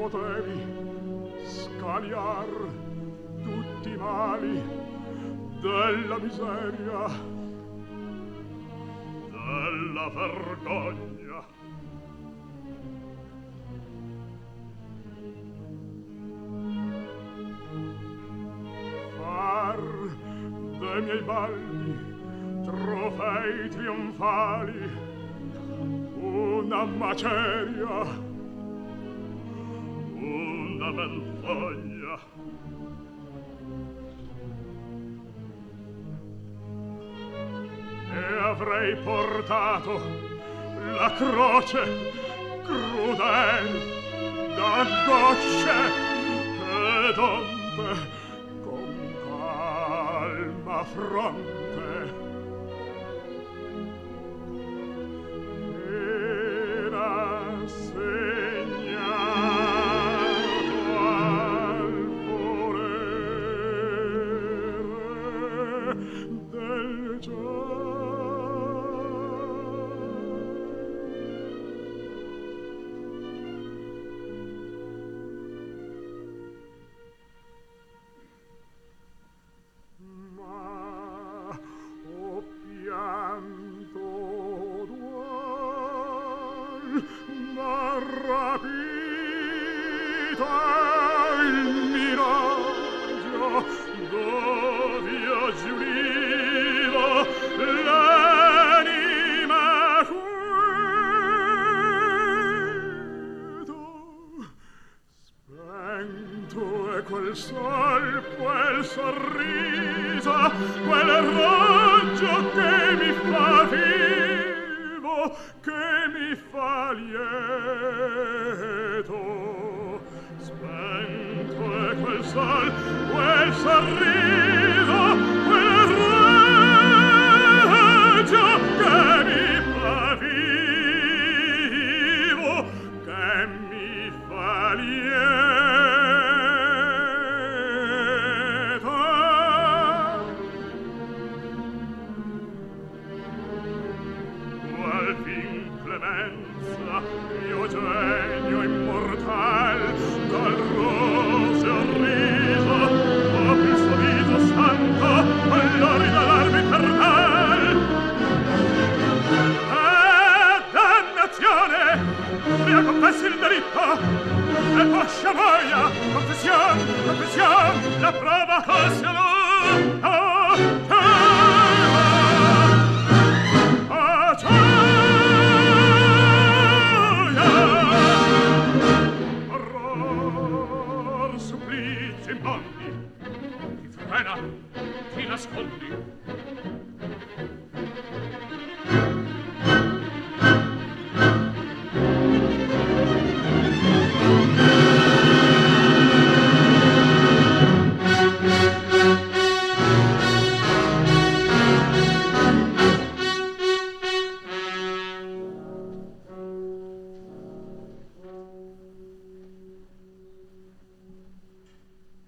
potevi scaliar tutti i mali della miseria, della vergogna. Far dei miei balli trofei trionfali una maceria, una menfoglia. E avrei portato la croce crudel d'angosce ed onde con calma fronte quel sorriso, quel raggio che mi fa vivo, che mi fa lieto. Spento è quel sol, quel sorriso, quel raggio che mi fa vivo, che mi fa lieto. Mio genio immortal dal roseo riso apri il suo viso santo all'orida l'arme infernal. Dannazione! Via confessi il delitto e poscia boia confession, confession la prova col